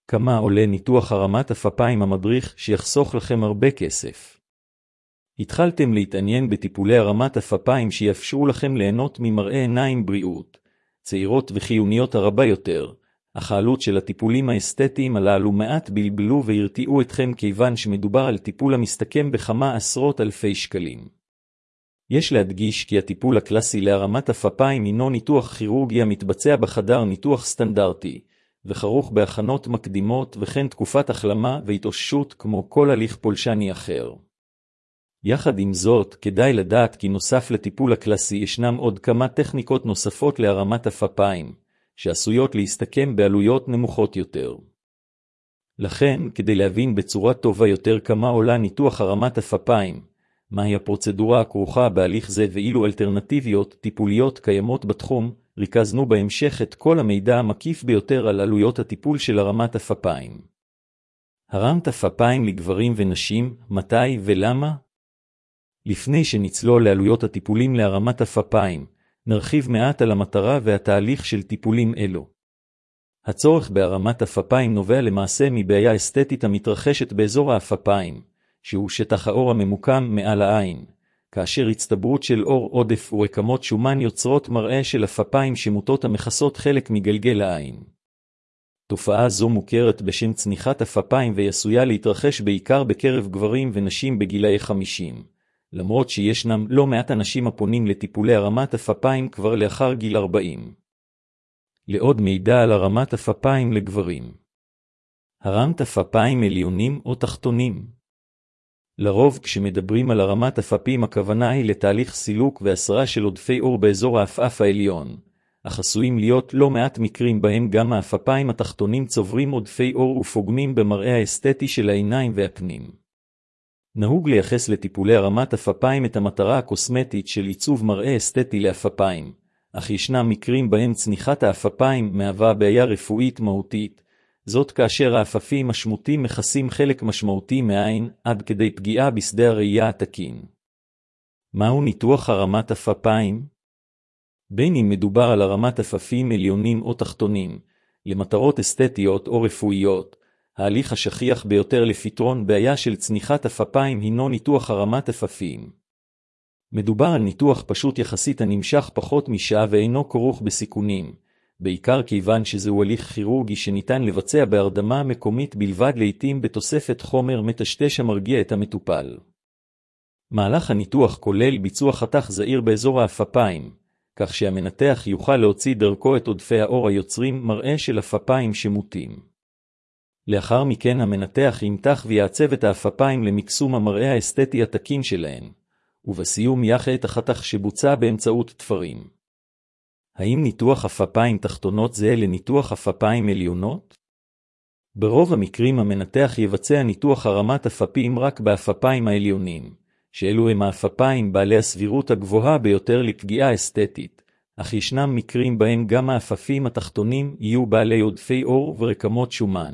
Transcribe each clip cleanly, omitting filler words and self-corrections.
כמה עולה ניתוח הרמת אפיים המדריך שיחסוך לכם הרבה כסף? התחלתם להתעניין בטיפולי הרמת אפיים שיאפשרו לכם ליהנות ממראה עיניים בריאות, צעירות וחיוניות הרבה יותר, אך העלות של הטיפולים האסתטיים הללו מעט בלבלו והרתיעו אתכם כיוון שמדובר על טיפול המסתכם בכמה עשרות אלפי שקלים. יש להדגיש כי הטיפול הקלאסי להרמת אפיים הינו ניתוח כירורגי המתבצע בחדר ניתוח סטנדרטי, וכרוך בהכנות מקדימות וכן תקופת החלמה והתאוששות כמו כל הליך פולשני אחר. יחד עם זאת, כדאי לדעת כי נוסף לטיפול הקלאסי ישנם עוד כמה טכניקות נוספות להרמת אפיים, שעשויות להסתכם בעלויות נמוכות יותר. לכן, כדי להבין בצורה טובה יותר כמה עולה ניתוח הרמת אפיים, מהי הפרוצדורה הכרוכה בהליך זה ואילו אלטרנטיביות טיפוליות קיימות בתחום, ריכזנו בהמשך את כל המידע המקיף ביותר על עלויות הטיפול של הרמת אפיים. הרמת אפיים לגברים ונשים, מתי ולמה? לפני שנצלול לעלויות הטיפולים להרמת אפיים, נרחיב מעט על המטרה והתהליך של טיפולים אלו. הצורך בהרמת אפיים נובע למעשה מבעיה אסתטית המתרחשת באזור האפיים, שהוא שטח האור הממוקם מעל העין, כאשר הצטברות של אור עודף ורקמות שומן יוצרות מראה של אפיים שמוטות המכסות חלק מגלגל העין. תופעה זו מוכרת בשם צניחת אפיים ועשויה להתרחש בעיקר בקרב גברים ונשים בגילאי 50. למרות שישנם לא מעט אנשים הפונים לטיפולי הרמת אפיים כבר לאחר גיל 40. לעוד מידע על הרמת אפיים לגברים. הרמת אפיים עליונים או תחתונים. לרוב כשמדברים על הרמת אפיים הכוונה היא לתהליך סילוק והסרה של עודפי אור באזור האפאף העליון, אך עשויים להיות לא מעט מקרים בהם גם האפיים התחתונים צוברים עודפי אור ופוגמים במראה האסתטי של העיניים והפנים. נהוג לייחס לטיפולי הרמת אפיים את המטרה הקוסמטית של עיצוב מראה אסתטי לאפיים, אך ישנם מקרים בהם צניחת האפיים מהווה בעיה רפואית מהותית, זאת כאשר האפפים השמוטים מכסים חלק משמעותי מהעין עד כדי פגיעה בשדה הראייה התקין. מהו ניתוח הרמת אפיים? בין אם מדובר על הרמת אפפים עליונים או תחתונים, למטרות אסתטיות או רפואיות, ההליך השכיח ביותר לפתרון בעיה של צניחת אפיים הינו ניתוח הרמת אפפים. מדובר על ניתוח פשוט יחסית הנמשך פחות משעה ואינו כרוך בסיכונים, בעיקר כיוון שזהו הליך כירורגי שניתן לבצע בהרדמה מקומית בלבד לעתים בתוספת חומר מטשטש המרגיע את המטופל. מהלך הניתוח כולל ביצוע חתך זעיר באזור האפיים, כך שהמנתח יוכל להוציא דרכו את עודפי האור היוצרים מראה של אפיים שמוטים. לאחר מכן המנתח ימתח ויעצב את האפיים למקסום המראה האסתטי התקין שלהן, ובסיום יחא את החתך שבוצע באמצעות תפרים. האם ניתוח אפיים תחתונות זהה לניתוח אפיים עליונות? ברוב המקרים המנתח יבצע ניתוח הרמת אפיים רק באפיים העליונים, שאלו הם האפיים בעלי הסבירות הגבוהה ביותר לפגיעה אסתטית, אך ישנם מקרים בהם גם האפפים התחתונים יהיו בעלי עודפי אור ורקמות שומן.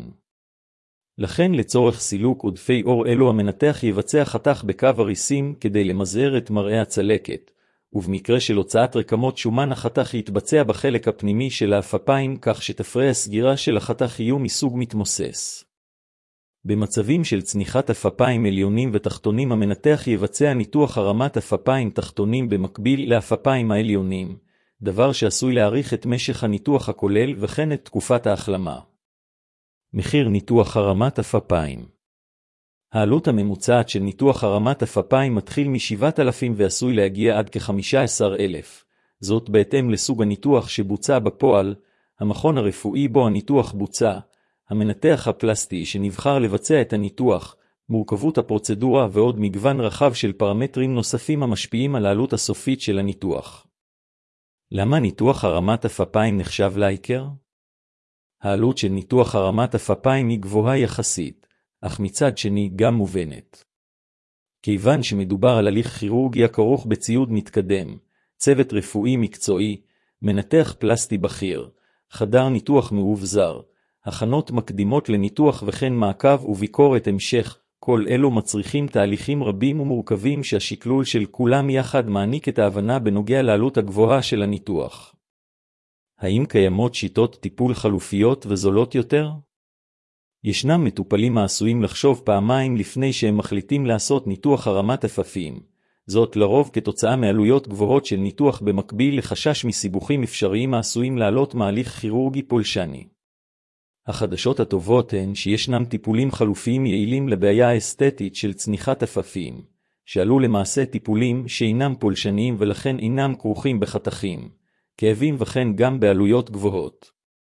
לכן לצורך סילוק עודפי אור אלו המנתח יבצע חתך בקו הריסים כדי למזער את מראה הצלקת, ובמקרה של הוצאת רקמות שומן החתך יתבצע בחלק הפנימי של האפיים כך שתפרי הסגירה של החתך יהיו מסוג מתמוסס. במצבים של צניחת אפיים עליונים ותחתונים המנתח יבצע ניתוח הרמת אפיים תחתונים במקביל לאפיים העליונים, דבר שעשוי להאריך את משך הניתוח הכולל וכן את תקופת ההחלמה. מחיר ניתוח הרמת אפיים. העלות הממוצעת של ניתוח הרמת אפיים מתחיל מ-7,000 ועשוי להגיע עד כ-15,000, זאת בהתאם לסוג הניתוח שבוצע בפועל, המכון הרפואי בו הניתוח בוצע, המנתח הפלסטי שנבחר לבצע את הניתוח, מורכבות הפרוצדורה ועוד מגוון רחב של פרמטרים נוספים המשפיעים על העלות הסופית של הניתוח. למה ניתוח הרמת אפיים נחשב לעיקר? העלות של ניתוח הרמת אפיים היא גבוהה יחסית, אך מצד שני גם מובנת. כיוון שמדובר על הליך כירורגי הכרוך בציוד מתקדם, צוות רפואי מקצועי, מנתח פלסטי בכיר, חדר ניתוח מאובזר, הכנות מקדימות לניתוח וכן מעקב וביקורת המשך, כל אלו מצריכים תהליכים רבים ומורכבים שהשקלול של כולם יחד מעניק את ההבנה בנוגע לעלות הגבוהה של הניתוח. האם קיימות שיטות טיפול חלופיות וזולות יותר? ישנם מטופלים העשויים לחשוב פעמיים לפני שהם מחליטים לעשות ניתוח הרמת עפעפים, זאת לרוב כתוצאה מעלויות גבוהות של ניתוח במקביל לחשש מסיבוכים אפשריים העשויים לעלות מהליך כירורגי פולשני. החדשות הטובות הן שישנם טיפולים חלופיים יעילים לבעיה האסתטית של צניחת עפעפים, שעלו למעשה טיפולים שאינם פולשניים ולכן אינם כרוכים בחתכים, כאבים וכן גם בעלויות גבוהות.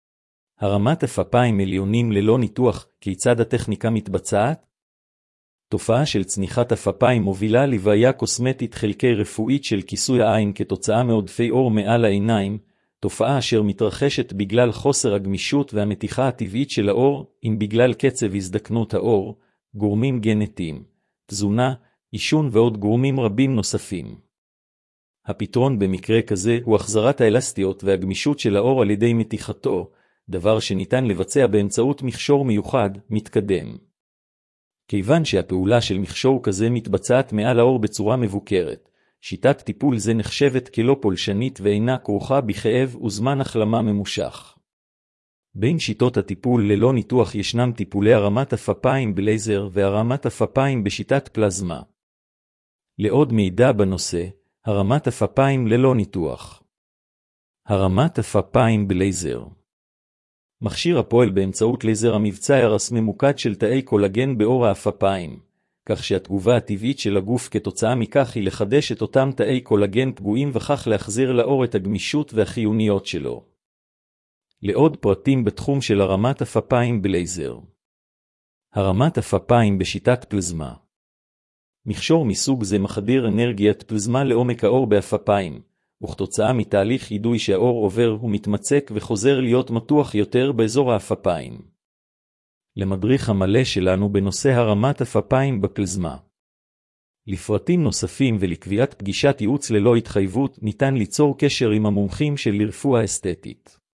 הרמת עפעפיים עליונים ללא ניתוח, כיצד הטכניקה מתבצעת? תופעה של צניחת עפעפיים מובילה לבעיה קוסמטית חלקי רפואית של כיסוי העין כתוצאה מעודפי אור מעל העיניים, תופעה אשר מתרחשת בגלל חוסר הגמישות והמתיחה הטבעית של האור, אם בגלל קצב הזדקנות האור, גורמים גנטיים, תזונה, עישון ועוד גורמים רבים נוספים. הפתרון במקרה כזה הוא החזרת האלסטיות והגמישות של האור על ידי מתיחתו, דבר שניתן לבצע באמצעות מכשור מיוחד, מתקדם. כיוון שהפעולה של מכשור כזה מתבצעת מעל האור בצורה מבוקרת, שיטת טיפול זה נחשבת כלא פולשנית ואינה כרוכה בכאב וזמן החלמה ממושך. בין שיטות הטיפול ללא ניתוח ישנם טיפולי הרמת עפעפיים בלייזר והרמת עפעפיים בשיטת פלזמה. לעוד מידע בנושא, הרמת עפעפיים ללא ניתוח. הרמת עפעפיים בלייזר. מכשיר הפועל באמצעות לייזר המבצע ממוקד של תאי קולגן באור העפעפיים, כך שהתגובה הטבעית של הגוף כתוצאה מכך היא לחדש את אותם תאי קולגן פגועים וכך להחזיר לאור את הגמישות והחיוניות שלו. לעוד פרטים בתחום של הרמת עפעפיים בלייזר. הרמת עפעפיים בשיטת פלזמה. מכשור מסוג זה מחדיר אנרגיית פלזמה לעומק האור בעפעפיים, וכתוצאה מתהליך אידוי שהאור עובר הוא מתמצק וחוזר להיות מתוח יותר באזור העפעפיים. למדריך המלא שלנו בנושא הרמת עפעפיים בפלזמה. לפרטים נוספים ולקביעת פגישת ייעוץ ללא התחייבות ניתן ליצור קשר עם המומחים של רפואה אסתטית.